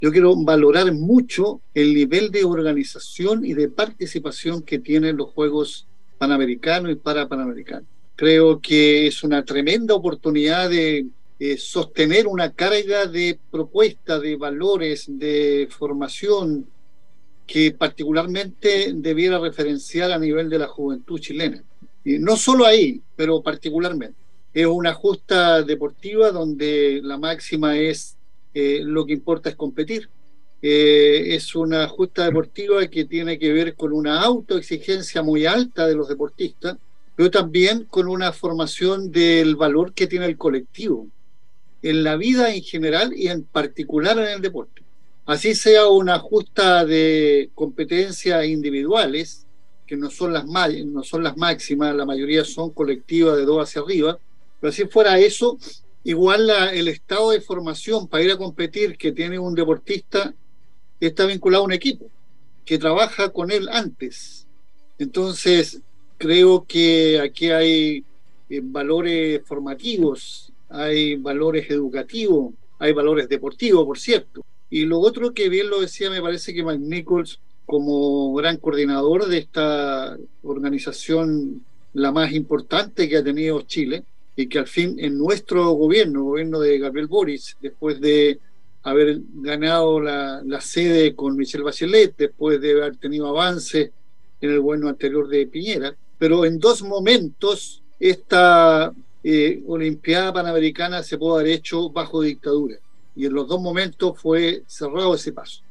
Yo quiero valorar mucho el nivel de organización y de participación que tienen los Juegos Panamericanos y Parapanamericanos. Creo que es una tremenda oportunidad de sostener una carga de propuestas, de valores, de formación que particularmente debiera referenciar a nivel de la juventud chilena. Y no solo ahí, pero particularmente. Es una justa deportiva donde la máxima es lo que importa es competir. Es una justa deportiva que tiene que ver con una autoexigencia muy alta de los deportistas, pero también con una formación del valor que tiene el colectivo en la vida en general y en particular en el deporte. Así sea una justa de competencias individuales, que no son las máximas, la mayoría son colectivas de dos hacia arriba, pero si fuera eso, igual el estado de formación para ir a competir que tiene un deportista está vinculado a un equipo que trabaja con él antes. Entonces, creo que aquí hay valores formativos, hay valores educativos, hay valores deportivos, por cierto. Y lo otro que bien lo decía, me parece que Mike Nichols, como gran coordinador de esta organización, la más importante que ha tenido Chile, y que al fin en nuestro gobierno, gobierno de Gabriel Boric, después de haber ganado la sede con Michelle Bachelet, después de haber tenido avances en el gobierno anterior de Piñera, pero en dos momentos esta Olimpiada Panamericana se pudo haber hecho bajo dictadura, y en los dos momentos fue cerrado ese paso.